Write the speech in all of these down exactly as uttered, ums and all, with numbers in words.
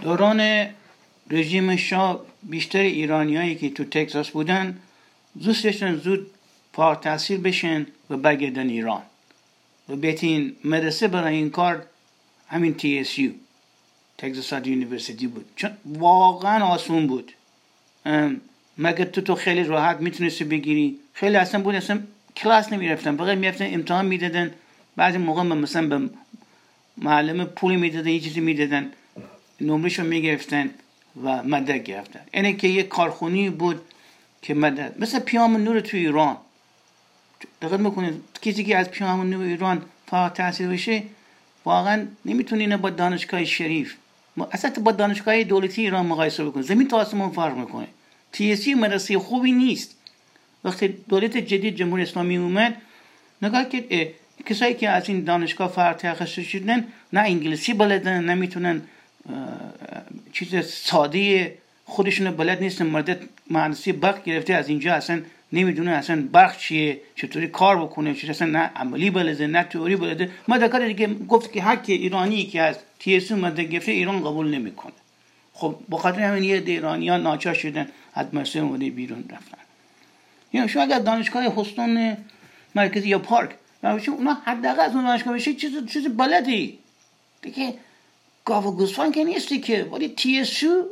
دوران رژیم شاه بیشتر ایرانیایی که تو تگزاس بودن دوست داشتن زود پا تحصیل بشن و برگردن ایران و بهترین مدرسه برای این کار همین تی اس یو تگزاس یونیورسیتی بود، چون واقعا آسون بود. مگه تو تو خیلی راحت میتونستی بگیری، خیلی اصلا بود، اصلا کلاس نمیرفتن، فقط میرفتن امتحان میدادن، بعضی موقع مثلا به معلم پول میدادن، یه چیزی میدادن، نمرهشو میگرفتن و مدرک گرفتن. اینه که یه کارخونی بود که مدرک، مثل پیام نور تو ایران. دقت میکنید کسی که از پیام نور ایران فارغ التحصیل بشه واقعا نمیتونه اینو با دانشگاه شریف، اصلا با دانشگاه دولتی ایران مقایسه بکنه، زمین تا آسمون فرق میکنه. تی اس یو مدرسه خوبی نیست. وقتی دولت جدید جمهوری اسلامی اومد، نگاه که کسایی که از این دانشگاه فارغ التحصیل شدن نه انگلیسی بلدن، نمیتونن چیز ساده خودشون بلد نیستن. مرد مهندسی برق گرفته از اینجا اصلا نمیدونه اصلا برق چیه، چطوری کار بکنه، چطوری اصلا نه عملی بلده نه تئوری بلده. ما دکتر دیگه گفت که حق ایرانی که از تی اس یو مدرک گرفته ایران قبول نمیکنه. خب بخاطر همین یه ایرانیان ناچار شدن از مدرسه اومده بیرون رفتن. یا شما اگر دانشگاه هستون مرکزی یا پارک باشه، اونا حداقل از اون دانشگاه بشه چیز چیز بلدی دیگه. گاو و گوسفند که نیستی که، ولی تی اس یو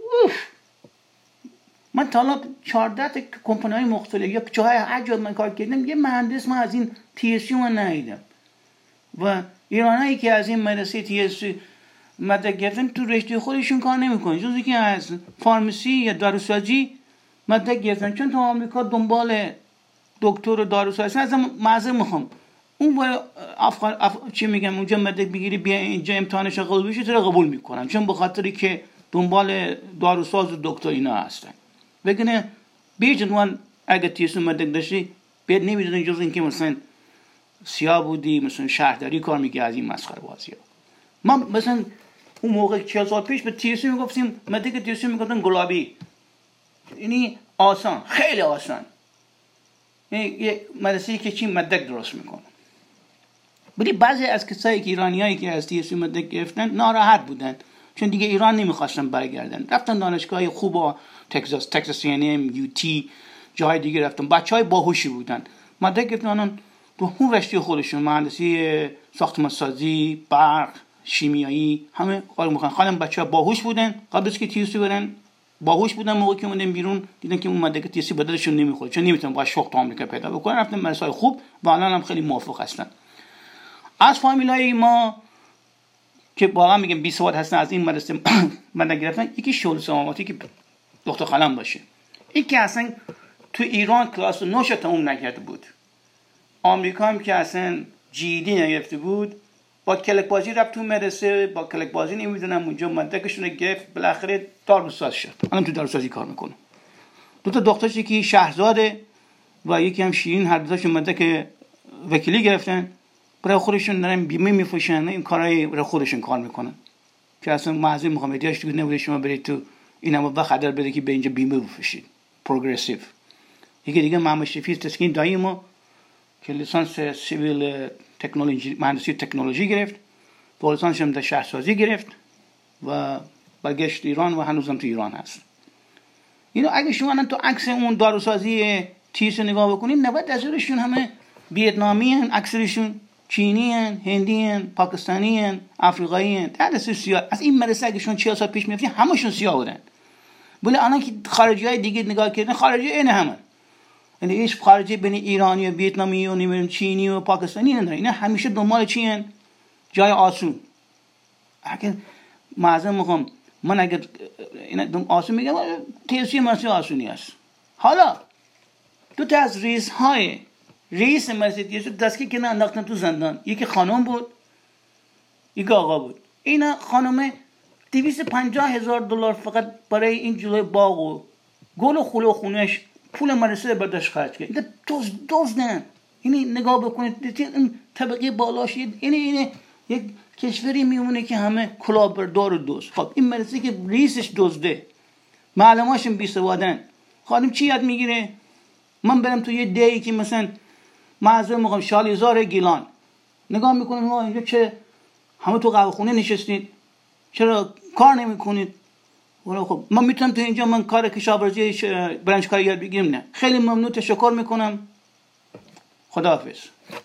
من تا الان چهارده تا کمپانی‌های مختلف یا جاهای هر جا من کار کردم، یه مهندس من از این تی اس یو من ندیدم. و ایرانایی که از این مدرسه تی اس یو مدرک گرفتن تو رشته خودشون کار نمی‌کنن، جزی که از فارمسی یا داروسازی مدرک گرفتن، چون تو آمریکا دنبال دکتر و داروساز هستن. معذرت میخوام اون با افغان اف... چی میگم اونجا مدرک بگیری بیا اینجا امتحانش قبول بشی تو رو قبول میکنن، چون به خاطری که دنبال داروساز و دکتر اینا هستن. بگنه بیجنوان اگه تیسو مدرک داشتی بهت نمیدادن جز اینکه مثلا سیاه بودی، مثلا شهرداری کار میگه از این مسخره بازی ها. ما مثلا اون موقع چهل سال پیش به تیسو میگفتیم مدرک تیسو میگفتن گلابی، یعنی آسان، خیلی آسان، یه مدرسه‌ای که چی مدرک درست میکنه. ولی بعضی از کسایی که ایرانیایی که از تی اس یو مدرک گرفتن ناراحت بودن، چون دیگه ایران نمیخواستن برگردن، رفتن دانشگاه خوب و تگزاس، تگزاس ای ان ام، یو تی، جای دیگه رفتن. بچهای باهوشی بودن، مدرک گرفتن تو اون رشته خودشون، مهندسی ساختمانسازی، برق، شیمیایی، همه کار میکنن. خالم بچه‌ها باهوش بودن، قبل از که تی اس یو برن باهوش بودن. موقعی که اومدن بیرون دیدن که اون مدرک تی اس یو بدلشون نمیخوره، چون نمیتونن با شغل تو آمریکا پیدا بکنن، رفتن مدرسه‌های خوب و الان هم خیلی موفق هستن. از فامیلای ما که واقعا میگم بی سواد هستن از این مدرسه مدرک گرفتن، یکی شغل سلامتی که دکتر خالم باشه، این که اصلا تو ایران کلاس نوش تموم نکرده بود، آمریکا هم که اصلا جی دی نگرفته بود، با کلک بازی رفت تو مدرسه، با کلک بازی نمیدونم اونجا مدرکشون رو گرفت، بالاخره داروساز شد، الان تو داروسازی کار میکنه. دو تا دخترش، یکی شهرزاده و یکی هم شیرین، هر دوتاشون مدرک وکیلی گرفتن، برای خودشون دارن بیمه میفروشن، این کارهای برای خودشون کار میکنن که اصلا معذور میخوام احتیاج تو نبوده شما برید تو این هم وقت خطر بده که به اینجا بیمه بفروشید. پروگرسیو. یکی دیگه محمد شفیع تسکین دایی ما که لیسانس سیویل تکنولوژی، مهندسی تکنولوژی گرفت، با لیسانسش هم در شهرسازی گرفت و برگشت ایران و هنوزم تو ایران هست. اینو اگه شما الان تو عکس اون داروسازی تیس نگاه بکنید، نود درصدشون همه ویتنامی هن، اکثرشون چینی هن، هندی هن، پاکستانی هن، افریقایی هن. درست سیاه. از این مدرسه اگه شما چهل سال پیش می‌رفتین همشون سیاه بودن. ولی الان که خارجی‌های دیگه نگاه کردن، خارجی این همه. یعنی هیچ خارجی بین ایرانی و ویتنامی و نمیدونم چینی و پاکستانی نداره. اینا همیشه دنبال چی هن؟ جای آسون. اگه معظم میگم من اگه اینا دم آسون میگم، تیسی ماسی آسونی است. حالا دو تا از رئیس‌های رئیس مسجد یه دستگیر که انداختن تو زندان، یکی خانم بود یکی آقا بود. اینا خانمه دویست و پنجاه هزار دلار فقط برای این جلوی باغ و گل و خلو خونش پول مدرسه برداشت خرج کرد. اینا دوز دوزدن. اینی نگاه بکنید این طبقه بالاش، اینه اینه یک کشوری میمونه که همه کلاهبردار و دوز. خب این مدرسه که رئیسش دزده، معلماشون بی سوادن، خانم چی یاد میگیره؟ من برم تو یه دهی که مثلا معذر میخوام شالیزار گیلان، نگاه میکنم ما اینجا چه همه تو قهوه خونه نشستید، چرا کار نمیکنید؟ ولی خب من میتونم تو اینجا من کار کشاورزی برنجکاری یاد بگیرم؟ نه. خیلی ممنون، تشکر میکنم. خداحافظ.